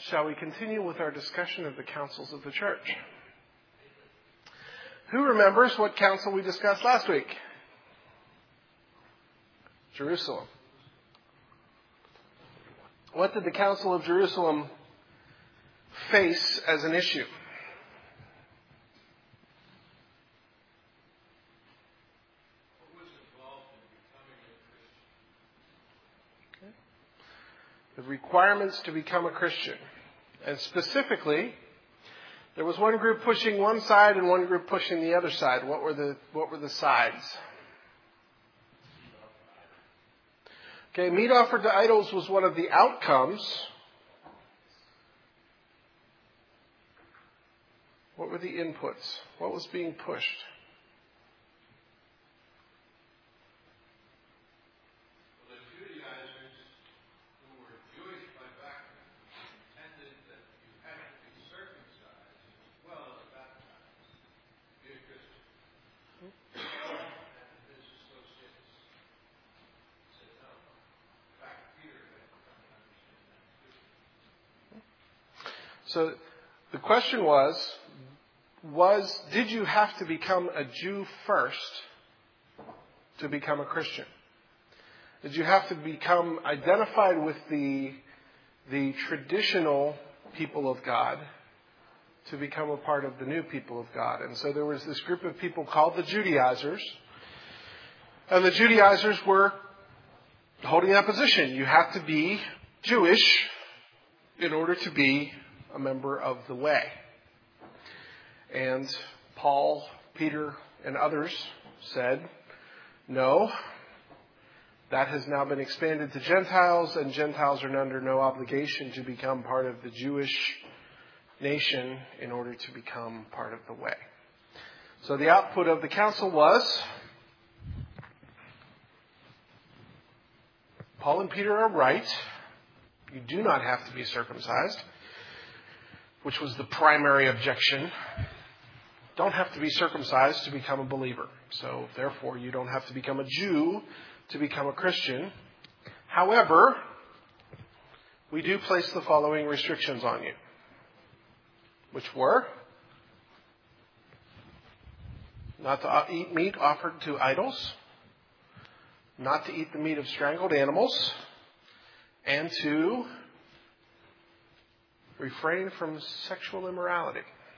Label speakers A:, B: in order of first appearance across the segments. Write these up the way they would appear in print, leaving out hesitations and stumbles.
A: shall we continue with our discussion of the councils of the church? Who remembers what council we discussed last week? Jerusalem. What did the Council of Jerusalem face as an issue?
B: What was involved in becoming a Christian?
A: The requirements to become a Christian. And specifically, there was one group pushing one side and one group pushing the other side. What were the sides? Okay, meat offered to idols was one of the outcomes. What were the inputs? What was being pushed?
B: Well, the Judaizers, who were Jewish by background, intended that you had to be circumcised as well as baptized to be a Christian. And his associates said no. In fact, Peter had to come to understand that too.
A: So the question was, did you have to become a Jew first to become a Christian? Did you have to become identified with the traditional people of God to become a part of the new people of God? And so there was this group of people called the Judaizers. And the Judaizers were holding that position. You have to be Jewish in order to be a member of the way. And Paul, Peter, and others said, no, that has now been expanded to Gentiles, and Gentiles are under no obligation to become part of the Jewish nation in order to become part of the way. So the output of the council was, Paul and Peter are right. You do not have to be circumcised, which was the primary objection. Don't have to be circumcised to become a believer. So therefore, you don't have to become a Jew to become a Christian. However, we do place the following restrictions on you, which were not to eat meat offered to idols, not to eat the meat of strangled animals, and to refrain from sexual immorality.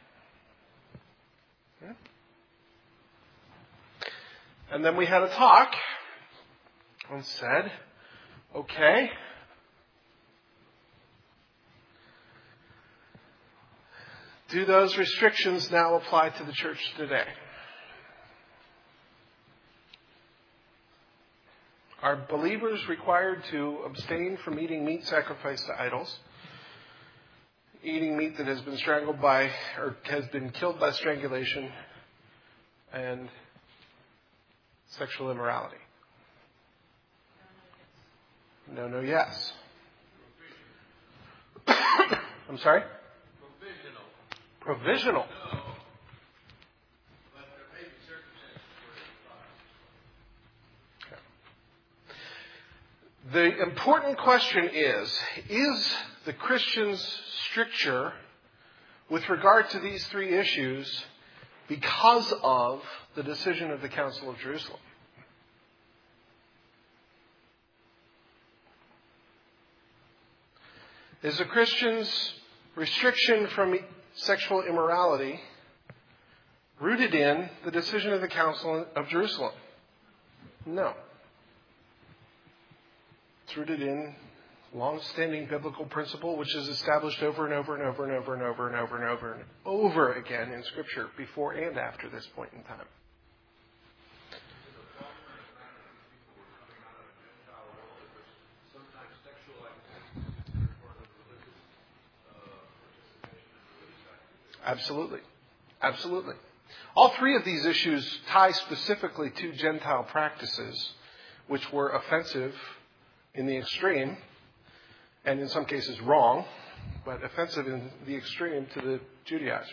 A: And then we had a talk and said, okay, do those restrictions now apply to the church today? Are believers required to abstain from eating meat sacrificed to idols? Eating meat that has been strangled by, or has been killed by strangulation, and sexual immorality? No, yes. I'm sorry? Provisional.
B: No. But there may be circumstances where it applies.
A: The important question is the Christian's stricture with regard to these three issues because of the decision of the Council of Jerusalem? Is a Christian's restriction from sexual immorality rooted in the decision of the Council of Jerusalem? No. It's rooted in long-standing biblical principle, which is established over and over and over and over and over and over and over and over again in Scripture, before and after this point in time. Absolutely. Absolutely. All three of these issues tie specifically to Gentile practices, which were offensive in the extreme, and in some cases wrong, but offensive in the extreme to the Judaizers.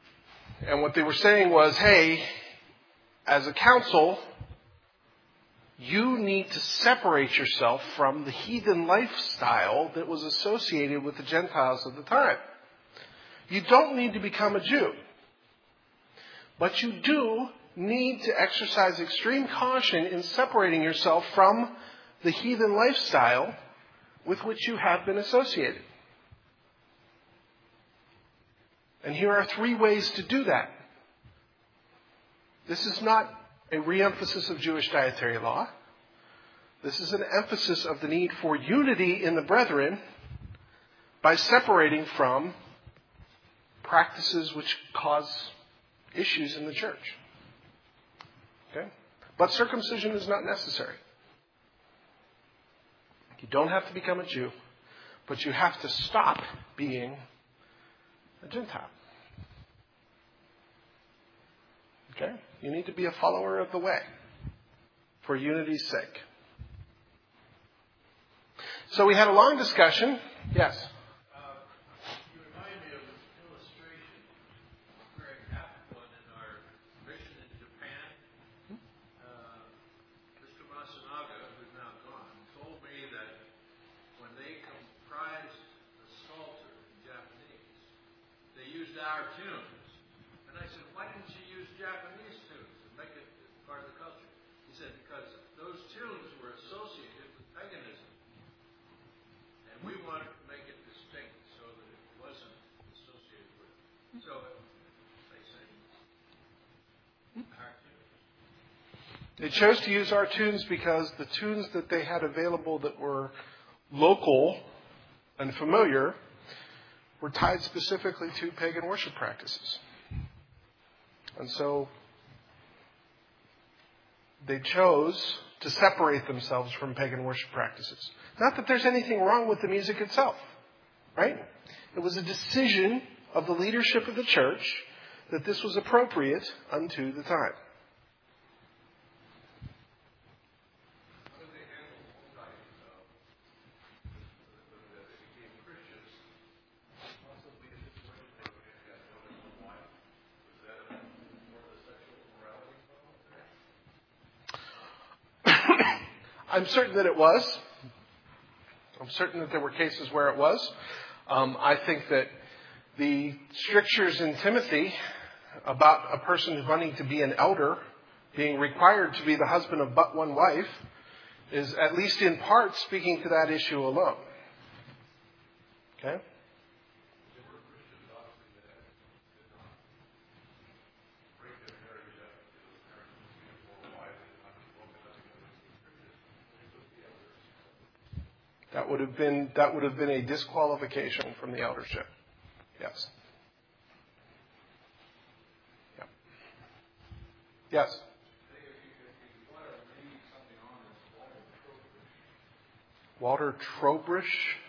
A: And what they were saying was, hey, as a council, You need to separate yourself from the heathen lifestyle that was associated with the Gentiles of the time. You don't need to become a Jew. But you do need to exercise extreme caution in separating yourself from the heathen lifestyle with which you have been associated. And here are 3 ways to do that. This is not a re-emphasis of Jewish dietary law. This is an emphasis of the need for unity in the brethren by separating from practices which cause issues in the church. Okay? But circumcision is not necessary. You don't have to become a Jew, but you have to stop being a Gentile. Okay? You need to be a follower of the way for unity's sake. So we had a long discussion. Yes?
B: You remind me of an illustration of Greg Kaplan in our mission in Japan. Mr. Masanaga, who's now gone, told me that when they comprised the Psalter in Japanese, they used our tunes. And I said, why didn't you use Japanese tunes and make it part of the culture? He said, because those tunes were associated with paganism. And we wanted to make it distinct so that it wasn't associated with it. So they say, our tunes.
A: They chose to use our tunes because the tunes that they had available that were local and familiar were tied specifically to pagan worship practices. And so they chose to separate themselves from pagan worship practices. Not that there's anything wrong with the music itself, right? It was a decision of the leadership of the church that this was appropriate unto the time.
B: How did they handle when they became Christians? Possibly a situation where they got more than one wife. Was that more of a sexual immorality problem?
A: I'm certain that it was. I'm certain that there were cases where it was. I think that the strictures in Timothy about a person wanting to be an elder, being required to be the husband of but one wife, is at least in part speaking to that issue alone. Okay? That would have been a disqualification from the eldership. Yes. Yeah. Yes. Walter Trobrish.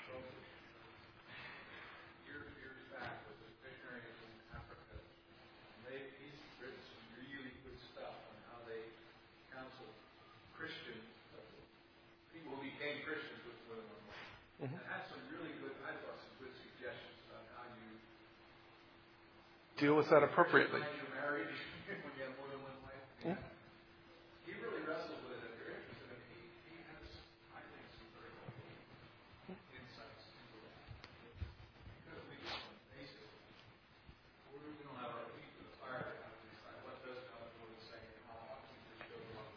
B: Years back with his missionaries in Africa. He's written some really good stuff on how they counseled Christian people who became Christians with more than one wife. And had some really good, I thought, some good suggestions about how you
A: Deal with that appropriately.
B: manage your marriage when you have more than one wife.
A: Yeah.
B: He really wrestled with it. If you're interested, he has, I think, some very helpful insights into that. Because we just basic. We don't have our feet to the fire to have to decide what does God's word say and how often to show love.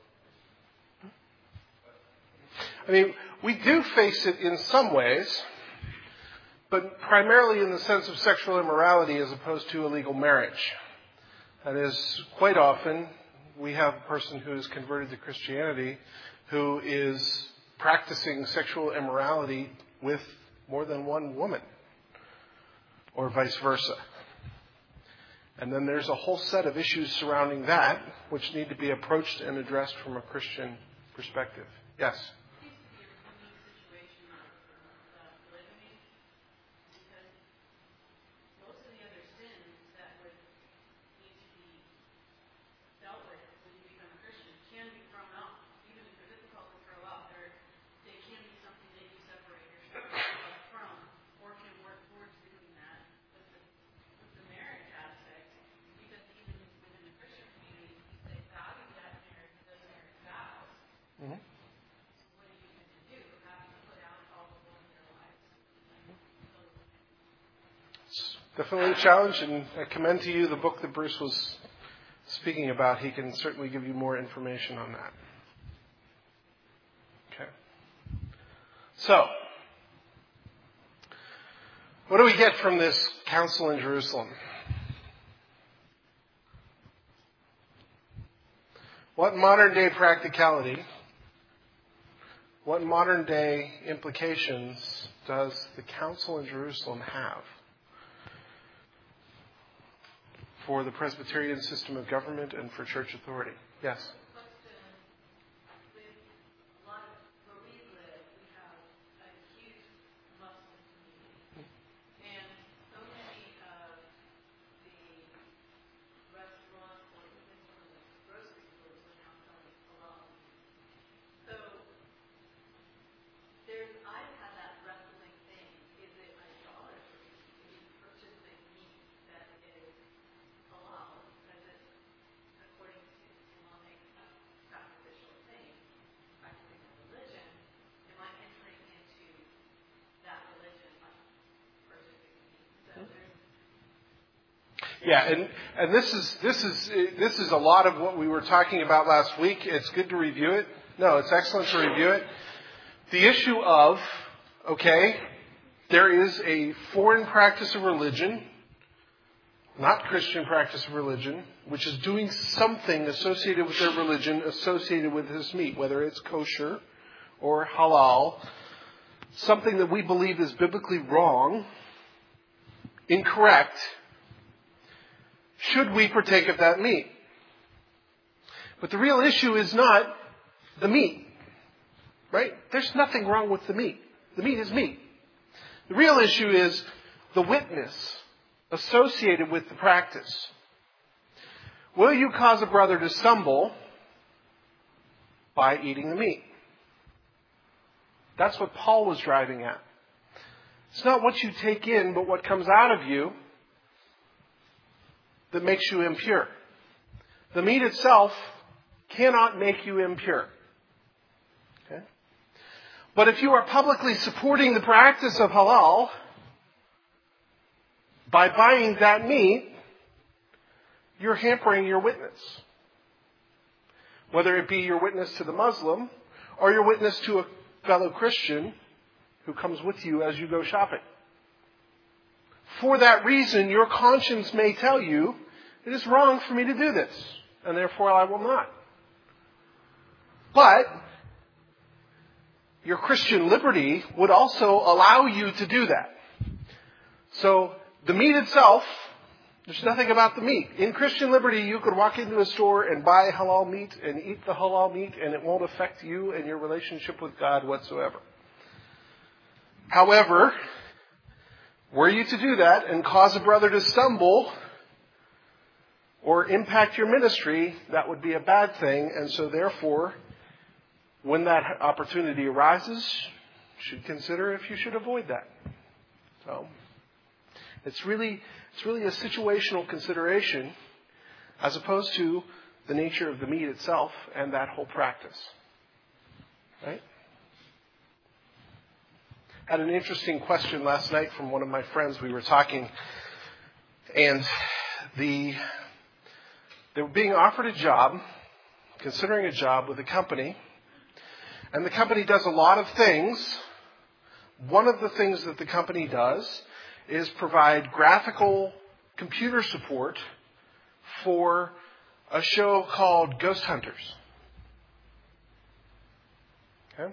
A: I mean, we do face it in some ways, but primarily in the sense of sexual immorality as opposed to illegal marriage. That is, quite often, we have a person who is converted to Christianity who is practicing sexual immorality with more than one woman, or vice versa. And then there's a whole set of issues surrounding that which need to be approached and addressed from a Christian perspective. Yes? Mm-hmm. definitely a challenge, and I commend to you the book that Bruce was speaking about. He can certainly give you more information on that. Okay. So, what do we get from this council in Jerusalem? What modern day practicality, what modern day implications does the council in Jerusalem have for the Presbyterian system of government and for church authority? Yes? Yeah, and this is a lot of what we were talking about last week. It's good to review it. No, it's excellent to review it. The issue of, there is a foreign practice of religion, not Christian practice of religion, which is doing something associated with their religion, associated with this meat, whether it's kosher or halal, something that we believe is biblically wrong, incorrect. Should we partake of that meat? But the real issue is not the meat, right? There's nothing wrong with the meat. The meat is meat. The real issue is the witness associated with the practice. Will you cause a brother to stumble by eating the meat? That's what Paul was driving at. It's not what you take in, but what comes out of you that makes you impure. The meat itself cannot make you impure. Okay? But if you are publicly supporting the practice of halal by buying that meat, you're hampering your witness. Whether it be your witness to the Muslim or your witness to a fellow Christian who comes with you as you go shopping. For that reason, your conscience may tell you, it is wrong for me to do this, and therefore I will not. But your Christian liberty would also allow you to do that. So the meat itself, there's nothing about the meat. In Christian liberty, you could walk into a store and buy halal meat and eat the halal meat, and it won't affect you and your relationship with God whatsoever. However, were you to do that and cause a brother to stumble or impact your ministry, that would be a bad thing. And so therefore, when that opportunity arises, you should consider if you should avoid that. So it's really a situational consideration as opposed to the nature of the meat itself and that whole practice. Right? Had an interesting question last night from one of my friends. We were talking, and they were being offered a job, considering a job with a company, and the company does a lot of things. One of the things that the company does is provide graphical computer support for a show called Ghost Hunters. Okay?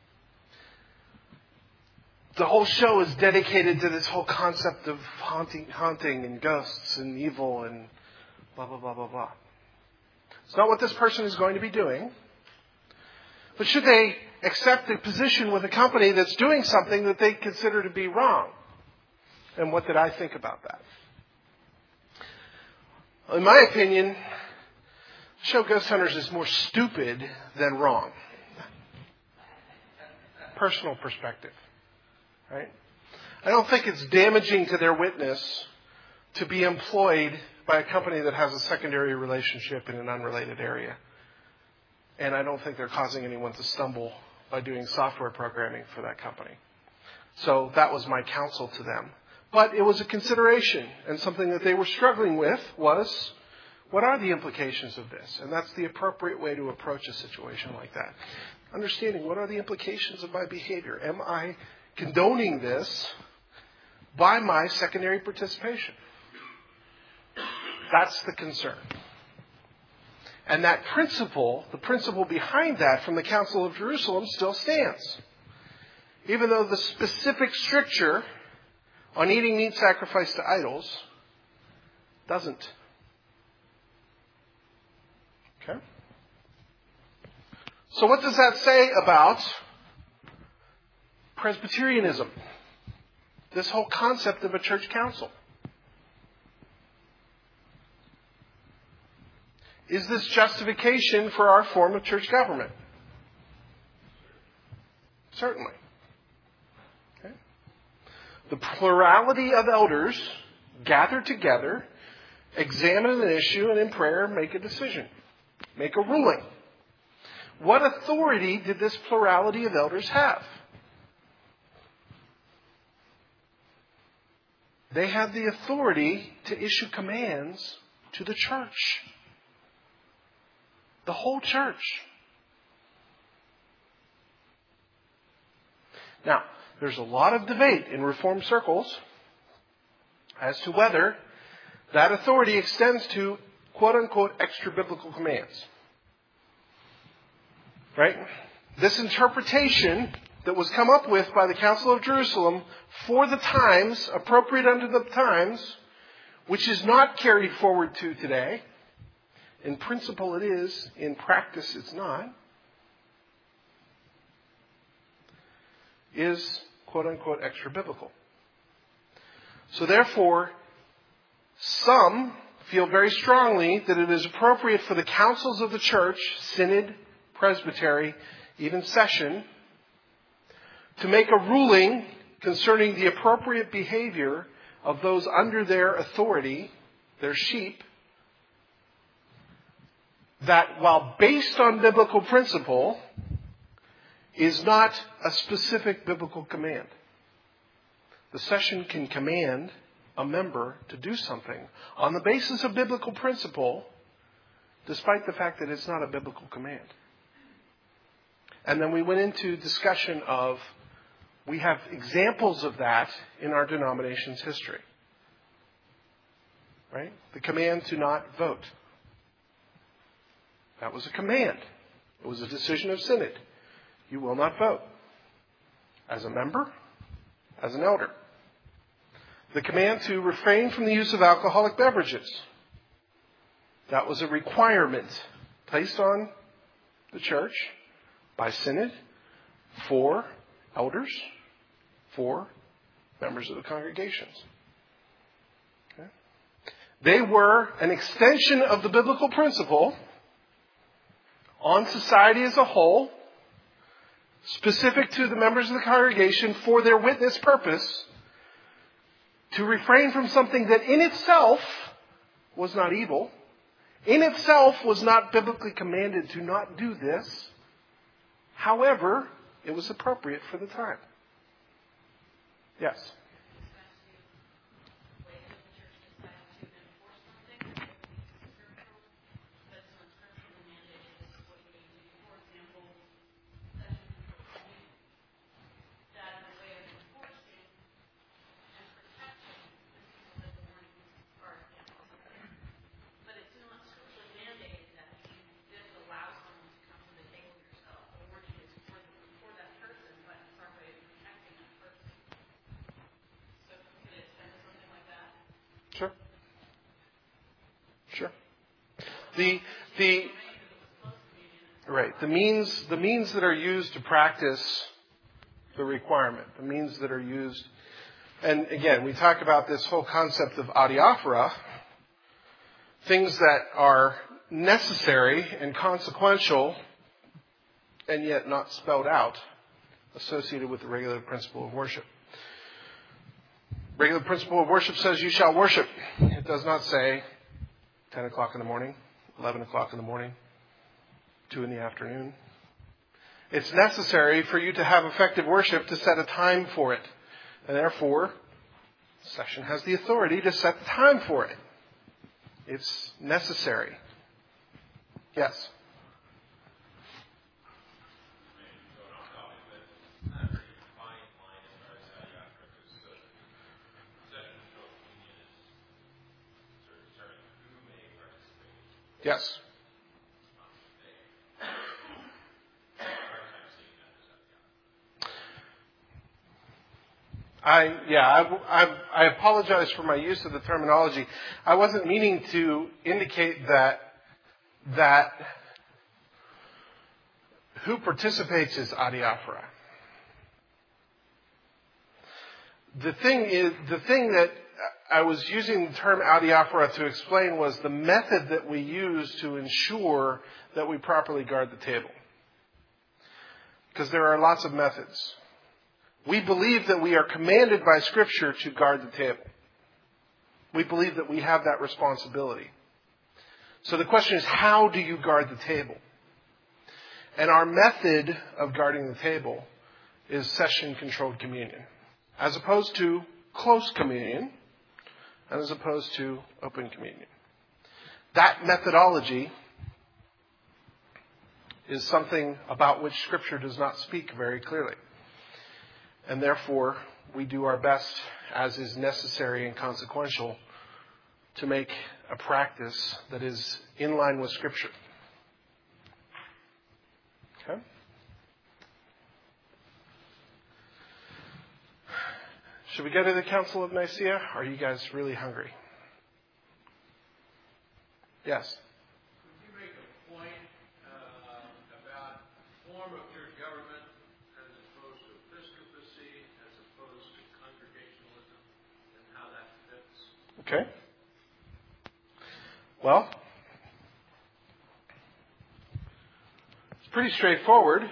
A: The whole show is dedicated to this whole concept of haunting and ghosts and evil and blah, blah, blah, blah, blah. It's not what this person is going to be doing. But should they accept a position with a company that's doing something that they consider to be wrong? And what did I think about that? In my opinion, the show Ghost Hunters is more stupid than wrong. Personal perspective. Right? I don't think it's damaging to their witness to be employed by a company that has a secondary relationship in an unrelated area. And I don't think they're causing anyone to stumble by doing software programming for that company. So that was my counsel to them. But it was a consideration, and something that they were struggling with was, what are the implications of this? And that's the appropriate way to approach a situation like that. Understanding, what are the implications of my behavior? Am I condoning this by my secondary participation? That's the concern. And that principle, the principle behind that from the Council of Jerusalem still stands. Even though the specific stricture on eating meat sacrificed to idols doesn't. Okay? So what does that say about Presbyterianism? This whole concept of a church council. Is this justification for our form of church government? Certainly. Okay. The plurality of elders gather together, examine an issue, and in prayer make a decision, make a ruling. What authority did this plurality of elders have? They had the authority to issue commands to the church. The whole church. Now, there's a lot of debate in Reformed circles as to whether that authority extends to quote-unquote extra-biblical commands. Right? This interpretation that was come up with by the Council of Jerusalem for the times, appropriate unto the times, which is not carried forward to today. In principle it is, in practice it's not, is quote-unquote extra-biblical. So therefore, some feel very strongly that it is appropriate for the councils of the church, synod, presbytery, even session, to make a ruling concerning the appropriate behavior of those under their authority, their sheep, that while based on biblical principle, is not a specific biblical command. The session can command a member to do something on the basis of biblical principle, despite the fact that it's not a biblical command. And then we went into discussion of, we have examples of that in our denomination's history. Right? The command to not vote. That was a command. It was a decision of synod. You will not vote. As a member, as an elder. The command to refrain from the use of alcoholic beverages. That was a requirement placed on the church by synod for elders, for members of the congregations. Okay. They were an extension of the biblical principle on society as a whole, specific to the members of the congregation for their witness purpose, to refrain from something that in itself was not evil, in itself was not biblically commanded to not do this. However, it was appropriate for the time. Yes? Sure. The means that are used to practice the requirement, the means that are used, and again, we talk about this whole concept of adiaphora, things that are necessary and consequential, and yet not spelled out, associated with the regular principle of worship. Regular principle of worship says you shall worship. It does not say 10 o'clock in the morning, 11 o'clock in the morning, 2 in the afternoon. It's necessary for you to have effective worship to set a time for it. And therefore, Session has the authority to set the time for it. It's necessary. Yes? Yes. I apologize for my use of the terminology. I wasn't meaning to indicate that who participates is adiaphora. The thing that I was using the term adiaphora to explain was the method that we use to ensure that we properly guard the table. Because there are lots of methods. We believe that we are commanded by Scripture to guard the table. We believe that we have that responsibility. So the question is, how do you guard the table? And our method of guarding the table is session-controlled communion, as opposed to close communion, and as opposed to open communion. That methodology is something about which Scripture does not speak very clearly. And therefore, we do our best, as is necessary and consequential, to make a practice that is in line with Scripture. Okay? Should we go to the Council of Nicaea? Are you guys really hungry? Yes?
B: Could you make a point about form of church government as opposed to episcopacy, as opposed to congregationalism, and how that fits?
A: Okay. Well, it's pretty straightforward.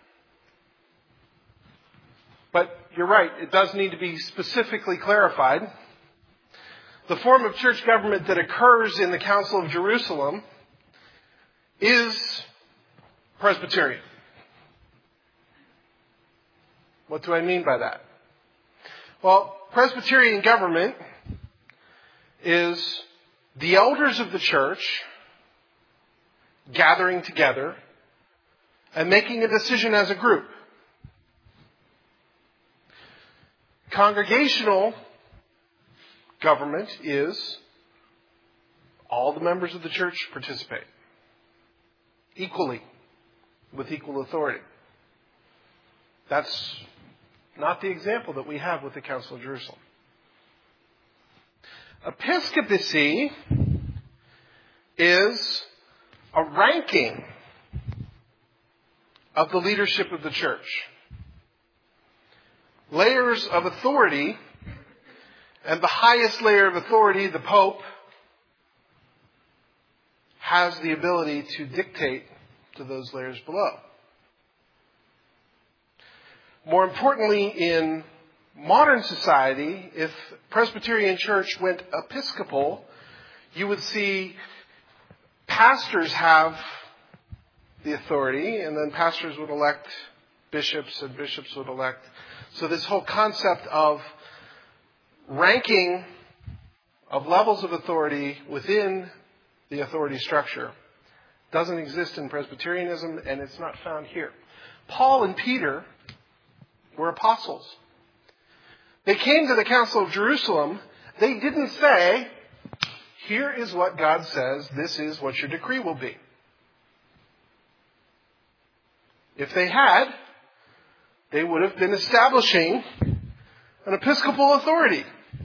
A: But you're right, it does need to be specifically clarified. The form of church government that occurs in the Council of Jerusalem is Presbyterian. What do I mean by that? Well, Presbyterian government is the elders of the church gathering together and making a decision as a group. Congregational government is all the members of the church participate equally with equal authority. That's not the example that we have with the Council of Jerusalem. Episcopacy is a ranking of the leadership of the church. Layers of authority, and the highest layer of authority, the Pope, has the ability to dictate to those layers below. More importantly, in modern society, if Presbyterian Church went Episcopal, you would see pastors have the authority, and then pastors would elect bishops, and bishops would elect. So this whole concept of ranking of levels of authority within the authority structure doesn't exist in Presbyterianism, and it's not found here. Paul and Peter were apostles. They came to the Council of Jerusalem. They didn't say, here is what God says, this is what your decree will be. If they had, they would have been establishing an episcopal authority.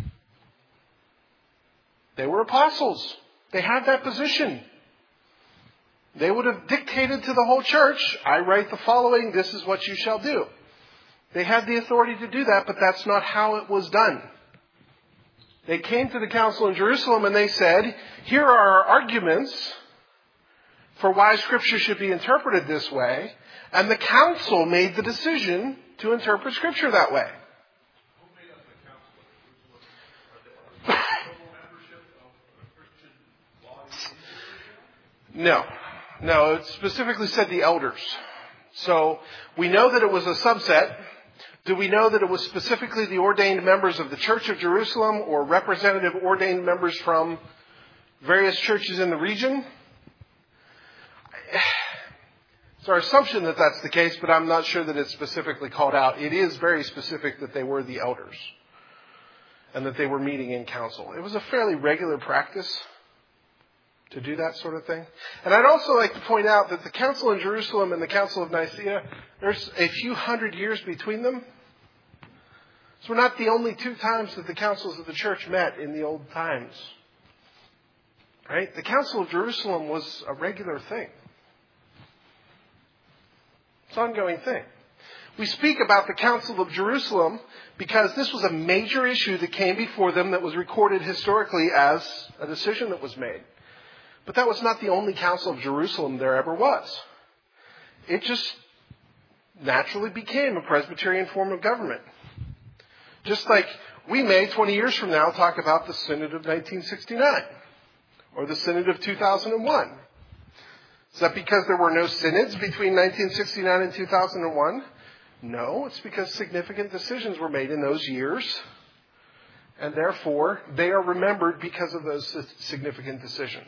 A: They were apostles. They had that position. They would have dictated to the whole church, I write the following, this is what you shall do. They had the authority to do that, but that's not how it was done. They came to the Council in Jerusalem and they said, here are our arguments for why Scripture should be interpreted this way. And the council made the decision to interpret Scripture that way.
B: Who made up the Council of Jerusalem? Are they a full membership of a Christian body?
A: No, it specifically said the elders. So we know that it was a subset Do we know that it was specifically the ordained members of the Church of Jerusalem or representative ordained members from various churches in the region? It's our assumption that that's the case, but I'm not sure that it's specifically called out. It is very specific that they were the elders and that they were meeting in council. It was a fairly regular practice to do that sort of thing. And I'd also like to point out that the Council in Jerusalem and the Council of Nicaea, there's a few hundred years between them. So we're not the only two times that the councils of the church met in the old times. Right? The Council of Jerusalem was a regular thing. It's an ongoing thing. We speak about the Council of Jerusalem because this was a major issue that came before them that was recorded historically as a decision that was made. But that was not the only Council of Jerusalem there ever was. It just naturally became a Presbyterian form of government. Just like we may, 20 years from now, talk about the Synod of 1969 or the Synod of 2001. Is that because there were no synods between 1969 and 2001? No, it's because significant decisions were made in those years, and therefore they are remembered because of those significant decisions.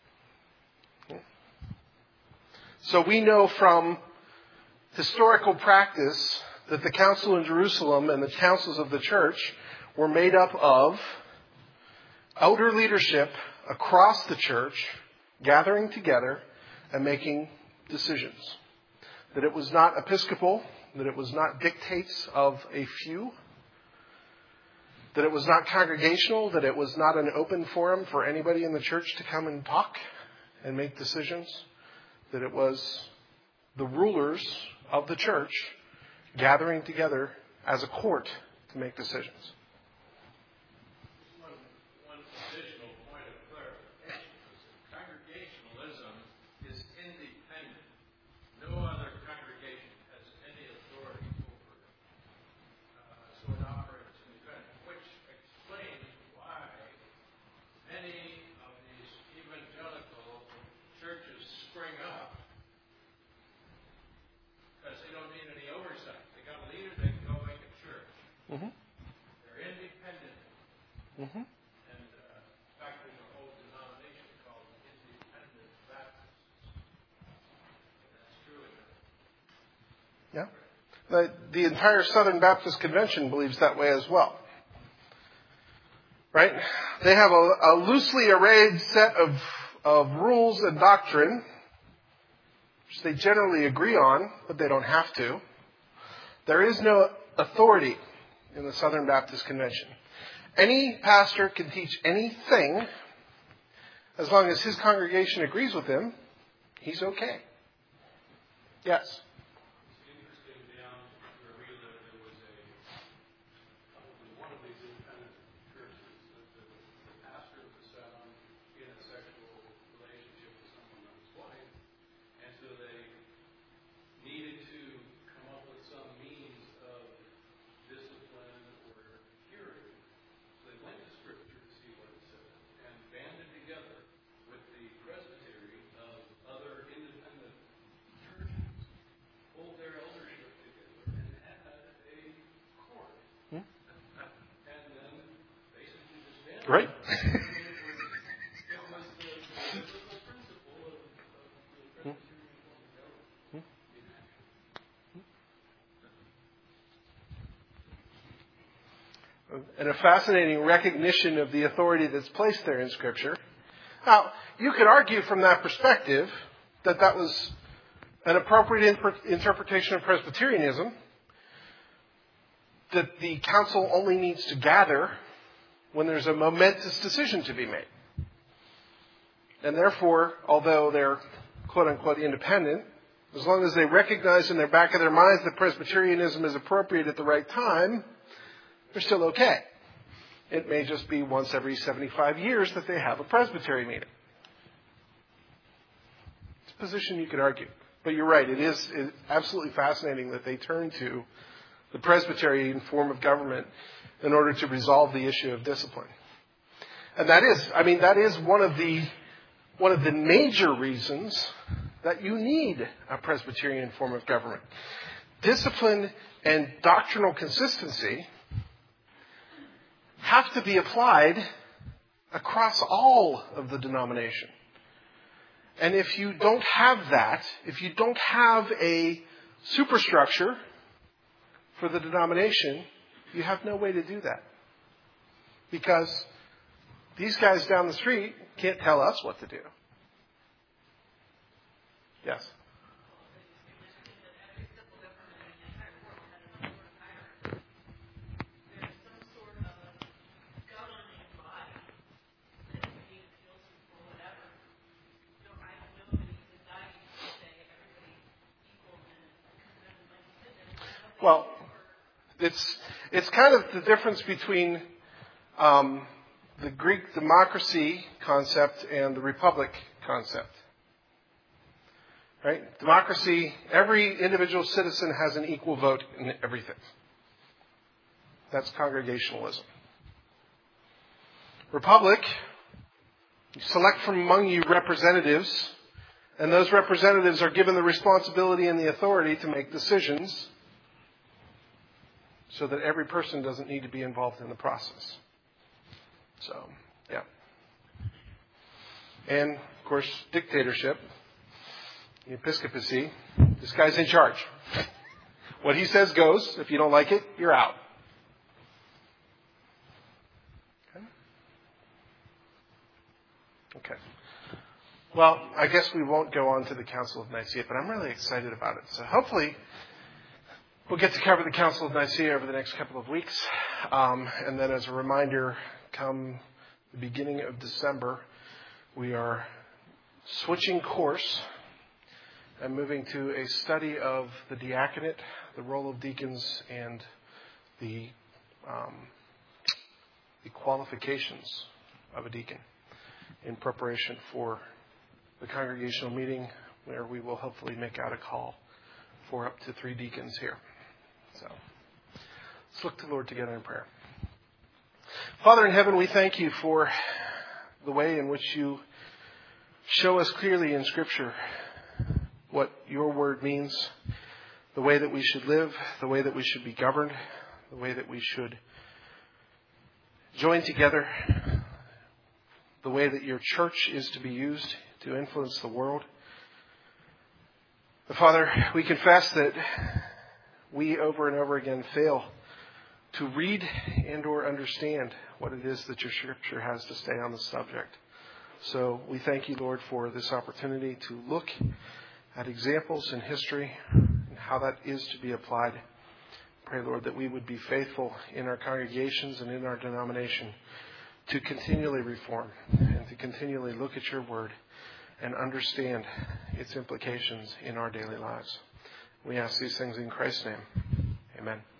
A: So we know from historical practice that the Council in Jerusalem and the councils of the church were made up of elder leadership across the church gathering together and making decisions. That it was not episcopal, that it was not dictates of a few, that it was not congregational, that it was not an open forum for anybody in the church to come and talk and make decisions, that it was the rulers of the church gathering together as a court to make decisions.
B: One additional point of clarification is that congregationalism is independent. No other congregation has any authority over it. So it operates independent, which explains why many of these evangelical churches spring up, because they don't need any oversight. They got a leader, they can go make a church.
A: Mm-hmm.
B: They're independent.
A: Mm-hmm.
B: And in fact, there's a whole denomination called Independent Baptists. And that's true.
A: Yeah. The entire Southern Baptist Convention believes that way as well. Right? They have a loosely arrayed set of rules and doctrine, which they generally agree on, but they don't have to. There is no authority in the Southern Baptist Convention. Any pastor can teach anything as long as his congregation agrees with him. He's okay. Yes.
B: It's interesting down where we live, there was probably one of these independent churches that the pastor was found in a sexual relationship with someone else's wife, and so they needed to come up with some means of discipline or hearing. So they went to Scripture to see what it said, and banded together with the presbytery of other independent churches, pulled their eldership together, and had a court. And then basically disbanded.
A: Right.
B: It was the biblical principle of the Presbyterian form of government in action.
A: And a fascinating recognition of the authority that's placed there in Scripture. Now, you could argue from that perspective that that was an appropriate interpretation of Presbyterianism, that the council only needs to gather when there's a momentous decision to be made. And therefore, although they're quote-unquote independent, as long as they recognize in the back of their minds that Presbyterianism is appropriate at the right time, they're still okay. It may just be once every 75 years that they have a presbytery meeting. It's a position you could argue. But you're right, it's absolutely fascinating that they turn to the Presbyterian form of government in order to resolve the issue of discipline. And that is one of the major reasons that you need a Presbyterian form of government. Discipline and doctrinal consistency have to be applied across all of the denomination. And if you don't have that, if you don't have a superstructure for the denomination, you have no way to do that. Because these guys down the street can't tell us what to do. Yes? Well, it's kind of the difference between the Greek democracy concept and the republic concept. Right? Democracy, every individual citizen has an equal vote in everything. That's congregationalism. Republic, you select from among you representatives, and those representatives are given the responsibility and the authority to make decisions so that every person doesn't need to be involved in the process. So, yeah. And, of course, dictatorship, the episcopacy, this guy's in charge. What he says goes. If you don't like it, you're out. Okay. Well, I guess we won't go on to the Council of Nicaea, but I'm really excited about it. So hopefully we'll get to cover the Council of Nicaea over the next couple of weeks. And then as a reminder, come the beginning of December, we are switching course and moving to a study of the diaconate, the role of deacons, and the qualifications of a deacon in preparation for the congregational meeting where we will hopefully make out a call for up to 3 deacons here. So let's look to the Lord together in prayer. Father in heaven, we thank you for the way in which you show us clearly in Scripture what your word means, the way that we should live, the way that we should be governed, the way that we should join together, the way that your church is to be used to influence the world. But Father, we confess that we over and over again fail to read and or understand what it is that your Scripture has to say on the subject. So we thank you, Lord, for this opportunity to look at examples in history and how that is to be applied. Pray, Lord, that we would be faithful in our congregations and in our denomination to continually reform and to continually look at your word and understand its implications in our daily lives. We ask these things in Christ's name. Amen.